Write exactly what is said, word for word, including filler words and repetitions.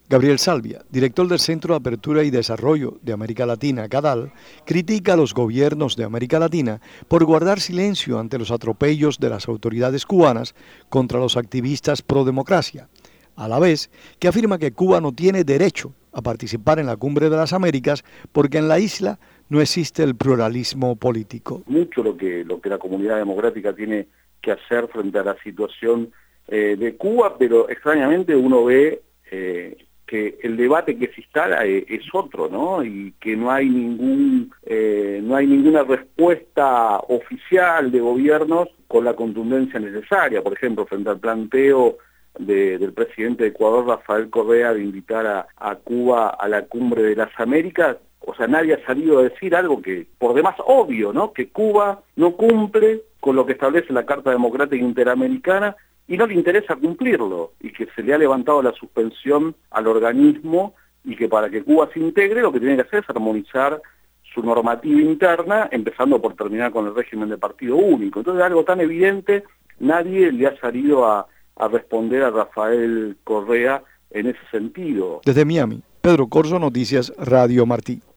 Gabriel Salvia, director del Centro de Apertura y Desarrollo de América Latina, CADAL, critica a los gobiernos de América Latina por guardar silencio ante los atropellos de las autoridades cubanas contra los activistas pro democracia, a la vez que afirma que Cuba no tiene derecho a participar en la Cumbre de las Américas porque en la isla no existe el pluralismo político. Mucho lo que, lo que la comunidad democrática tiene que hacer frente a la situación eh, de Cuba, pero extrañamente uno ve eh, que el debate que se instala es, es otro, ¿no? Y que no hay ningún eh, no hay ninguna respuesta oficial de gobiernos con la contundencia necesaria. Por ejemplo, frente al planteo de, del presidente de Ecuador, Rafael Correa, de invitar a, a Cuba a la Cumbre de las Américas, o sea, nadie ha salido a decir algo que, por demás obvio, ¿no? Que Cuba no cumple con lo que establece la Carta Democrática Interamericana y no le interesa cumplirlo, y que se le ha levantado la suspensión al organismo, y que para que Cuba se integre lo que tiene que hacer es armonizar su normativa interna, empezando por terminar con el régimen de partido único. Entonces, algo tan evidente, nadie le ha salido a, a responder a Rafael Correa en ese sentido. Desde Miami, Pedro Corzo, Noticias Radio Martí.